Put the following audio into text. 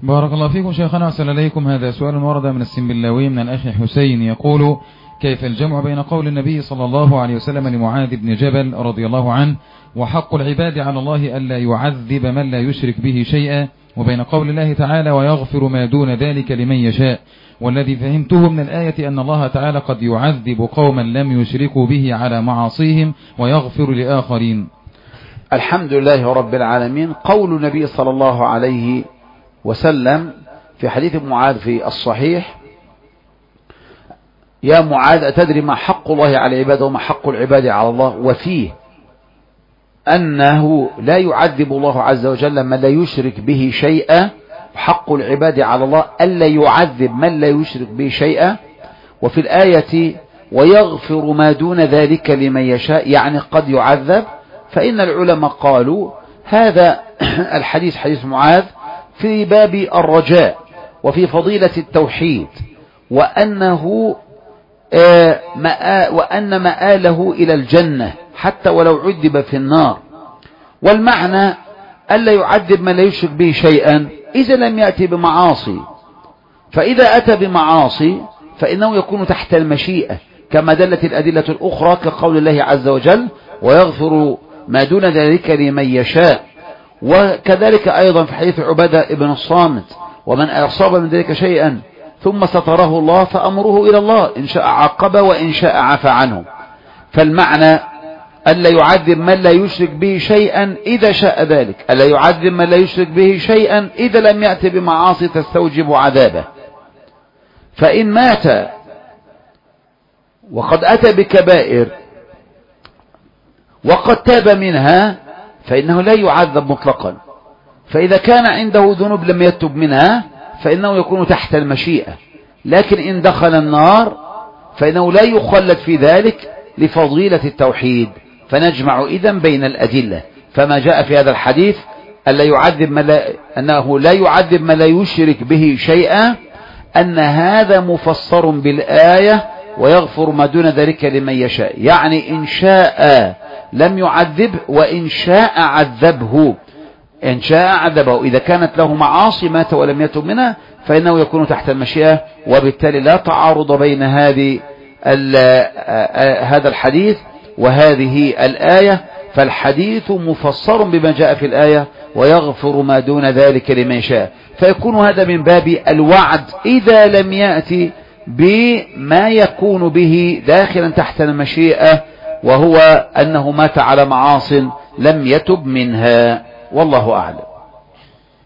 بارك الله فيكم شيخنا، أحسن إليكم. هذا سؤال ورد من السنبلاوي من الأخ حسين يقول: كيف الجمع بين قول النبي صلى الله عليه وسلم لمعاذ بن جبل رضي الله عنه وحق العباد على الله ألا يعذب من لا يشرك به شيئا، وبين قول الله تعالى ويغفر ما دون ذلك لمن يشاء؟ والذي فهمته من الآية أن الله تعالى قد يعذب قوما لم يشركوا به على معاصيهم ويغفر لآخرين. الحمد لله رب العالمين. قول النبي صلى الله عليه وسلم في حديث معاذ في الصحيح: يا معاذ أتدري ما حق الله على العباد وما حق العباد على الله؟ وفيه أنه لا يعذب الله عز وجل من لا يشرك به شيئا، حق العباد على الله ألا يعذب من لا يشرك به شيئا. وفي الآية ويغفر ما دون ذلك لمن يشاء، يعني قد يعذب. فإن العلماء قالوا هذا الحديث حديث معاذ في باب الرجاء وفي فضيلة التوحيد، وأن مآله إلى الجنة حتى ولو عذب في النار. والمعنى ألا يعذب من لا يشرك به شيئا إذا لم يأتي بمعاصي، فإذا أتى بمعاصي فإنه يكون تحت المشيئة كما دلت الأدلة الأخرى كقول الله عز وجل ويغفر ما دون ذلك لمن يشاء. وكذلك أيضا في حديث عبادة ابن الصامت: ومن أصاب من ذلك شيئا ثم ستره الله فأمره إلى الله، إن شاء عقب وإن شاء عفى عنه. فالمعنى ألا يعذب من لا يشرك به شيئا إذا شاء ذلك، ألا يعذب من لا يشرك به شيئا إذا لم يأتي بمعاصي تستوجب عذابه. فإن مات وقد أتى بكبائر وقد تاب منها فإنه لا يعذب مطلقا. فإذا كان عنده ذنوب لم يتب منها فإنه يكون تحت المشيئة، لكن إن دخل النار فإنه لا يخلد في ذلك لفضيلة التوحيد. فنجمع إذن بين الأدلة. فما جاء في هذا الحديث أنه لا يعذب من لا يشرك به شيئا، أن هذا مفسر بالآية ويغفر ما دون ذلك لمن يشاء، يعني إن شاء لم يعذب وإن شاء عذبه. إن شاء عذبه إذا كانت له معاصي مات ولم يتب منها فإنه يكون تحت المشيئة، وبالتالي لا تعارض بين هذا الحديث وهذه الآية. فالحديث مفسر بما جاء في الآية ويغفر ما دون ذلك لمن شاء، فيكون هذا من باب الوعد إذا لم يأتي بما يكون به داخلا تحت المشيئة، وهو أنه مات على معاص لم يتب منها. والله أعلم.